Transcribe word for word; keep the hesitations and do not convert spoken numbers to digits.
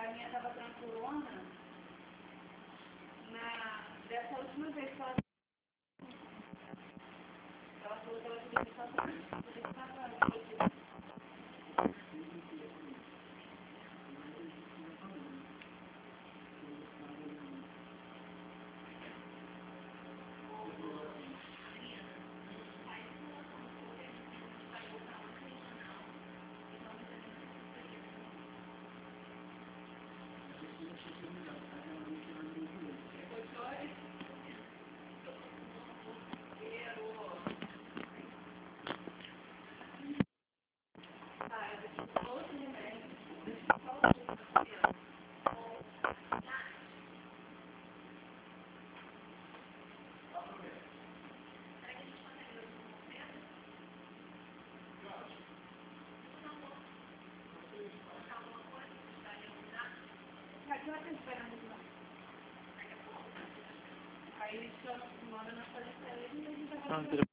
a minha estava tranquilona. Na, dessa última vez que ela, ela falou que ela queria deixar só para Aí, só mora na palestra dele e a gente vai